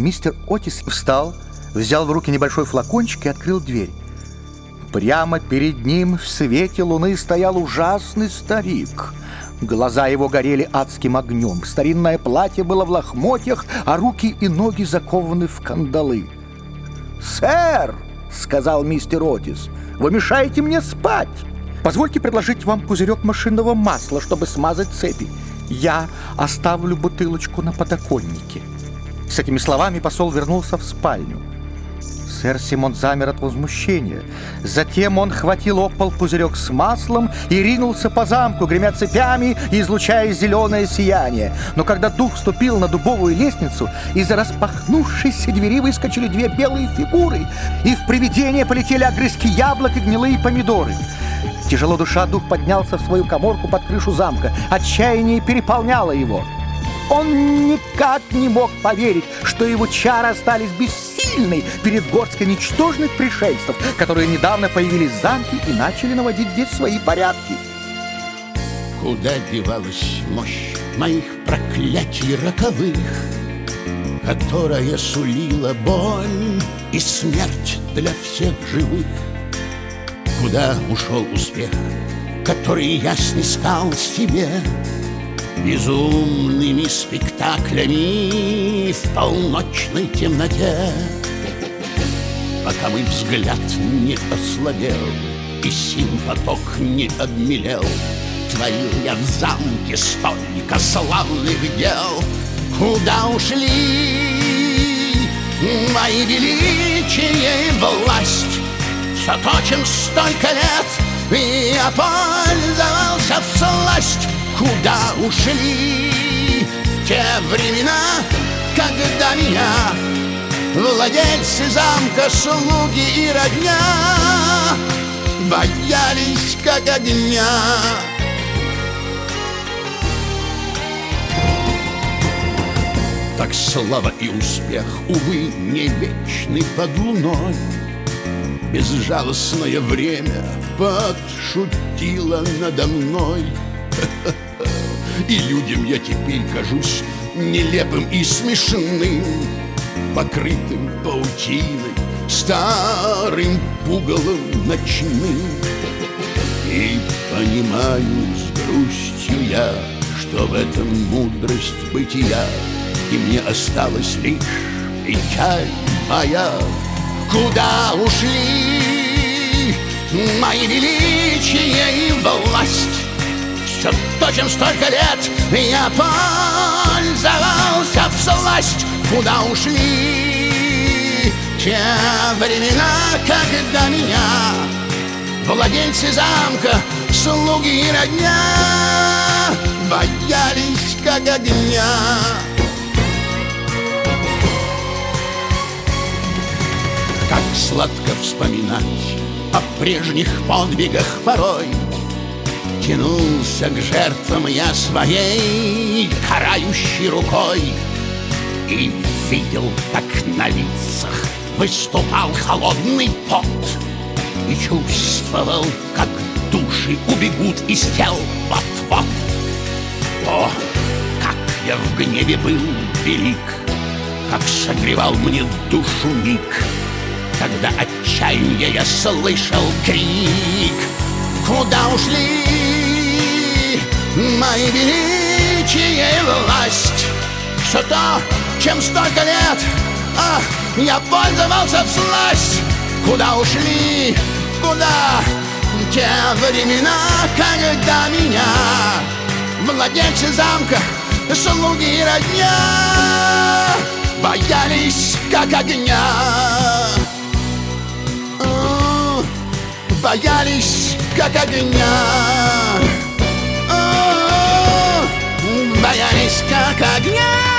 Мистер Отис встал, взял в руки небольшой флакончик и открыл дверь. Прямо перед ним в свете луны стоял ужасный старик. Глаза его горели адским огнем. Старинное платье было в лохмотьях, а руки и ноги закованы в кандалы. «Сэр!» — сказал мистер Отис. «Вы мешаете мне спать! Позвольте предложить вам пузырек машинного масла, чтобы смазать цепи. Я оставлю бутылочку на подоконнике». С этими словами посол вернулся в спальню. Сэр Симон замер от возмущения. Затем он хватил об пол пузырек с маслом и ринулся по замку, гремя цепями и излучая зеленое сияние. Но когда дух ступил на дубовую лестницу, из-за распахнувшейся двери выскочили две белые фигуры, и в привидение полетели огрызки яблок и гнилые помидоры. Тяжело дыша, дух поднялся в свою каморку под крышу замка. Отчаяние переполняло его. Он никак не мог поверить, что его чары остались бессильны перед горсткой ничтожных пришельцев, которые недавно появились в замке и начали наводить здесь свои порядки. Куда девалась мощь моих проклятий роковых, которая сулила боль и смерть для всех живых? Куда ушел успех, который я снискал себе безумными спектаклями в полночной темноте? Пока мой взгляд не ослабел и син поток не обмелел, творил я в замке столько славных дел. Куда ушли мои величие и власть? Все то, чем столько лет я пользовался всласть. Куда ушли те времена, когда меня владельцы замка, слуги и родня боялись как огня? Так слава и успех, увы, не вечны под луной. Безжалостное время подшутило надо мной. И людям я теперь кажусь нелепым и смешным, покрытым паутиной, старым пугалом ночным. И понимаю с грустью я, что в этом мудрость бытия, и мне осталась лишь печаль моя. Куда ушли мои величие и власть? Все то, чем столько лет я пользовался всласть. Куда ушли те времена, когда меня владельцы замка, слуги и родня боялись как огня? Как сладко вспоминать о прежних подвигах порой. Тянулся к жертвам я своей карающей рукой и видел, как на лицах выступал холодный пот, и чувствовал, как души убегут из тел вот-вот. О, как я в гневе был велик, как согревал мне душу миг, когда отчаяние я слышал крик. Куда ушли мои величие и власть? Все то, чем столько лет я пользовался всласть. Куда ушли, куда те времена, когда меня владельцы замка, слуги и родня боялись как огня? Боялись как огня. Боялись как огня.